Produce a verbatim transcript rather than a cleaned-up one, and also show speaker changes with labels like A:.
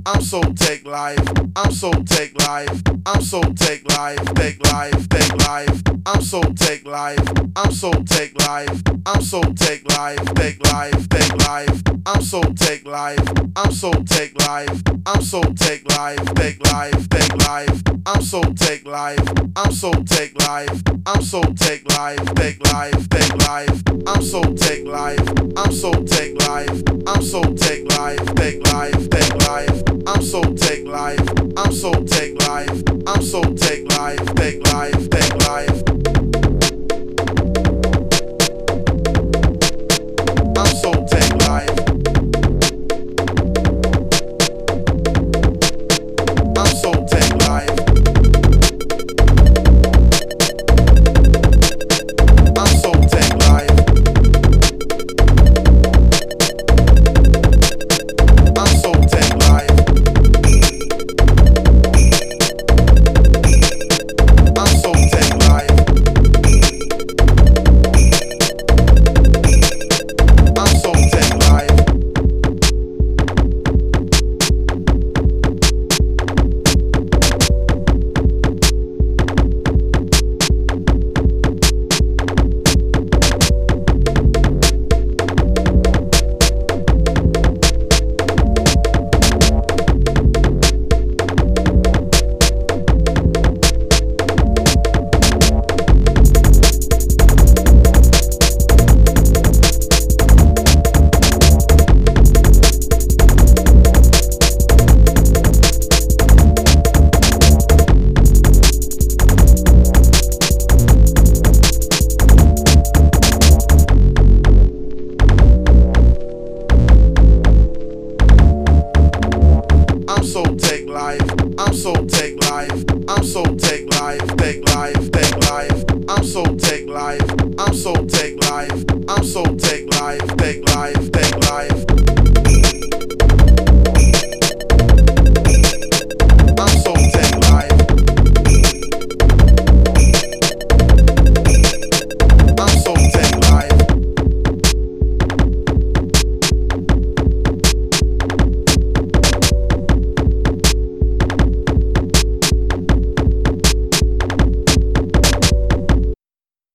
A: I'm so take life. I'm so take life. I'm so take life. Take life. Take life. I'm so take life. I'm so take life. I'm so take life. Take life. Take life. I'm so take life. I'm so take life. I'm so take life. Take life. Take life. I'm so take life. I'm so take life. I'm so take life. Take life. Take life. I'm so take life. I'm so take life. I'm so take life. Take life. Take life. I'm so take life. I'm so take life. I'm so take life. Take life. Take life. I'm so take life. I'm so take life. I'm so take life. I'm so take life. I'm so take life. I'm so take life. I'm so take life. I'm so take life. I'm so take life. Take life. Take life. I'm so take life. I'm so take life. I'm so take life. Take life.